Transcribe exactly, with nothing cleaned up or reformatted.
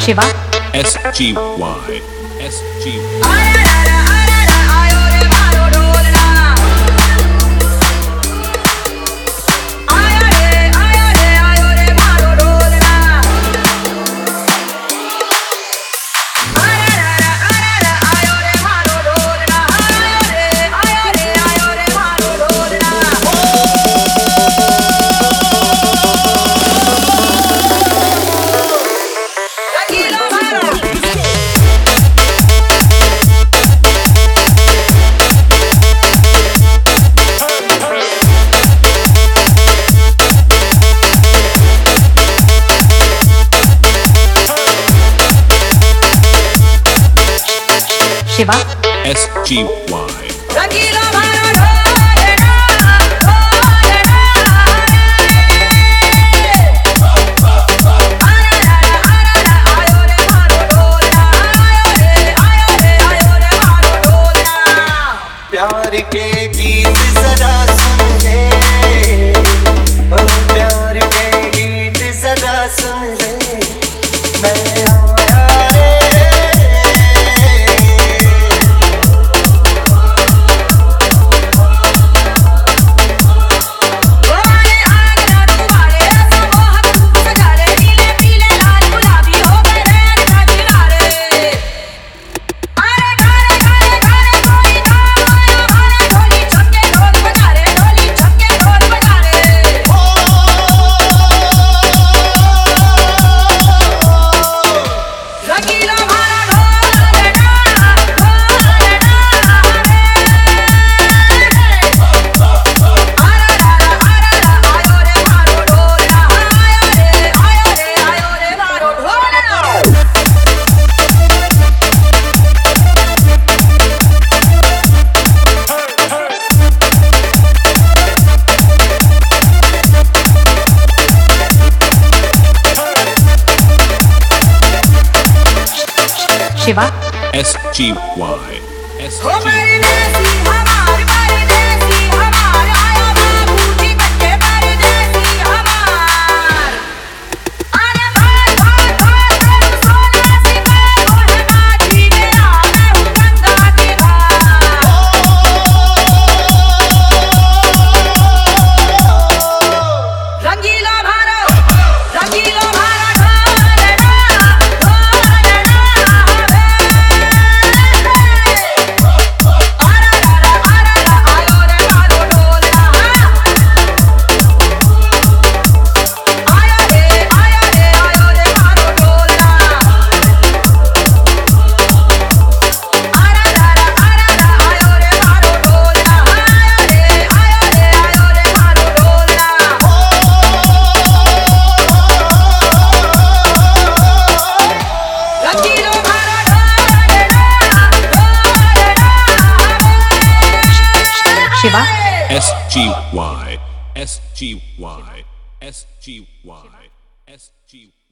Shiva S G Y S G Shiva S G Y प्यार के गीत जरा सुन ले, ओ प्यार के गीत जरा सुन ले, मैं आया रे। Shiva S G Y S G Y Shiva S G Y S G Y S G Y S G Y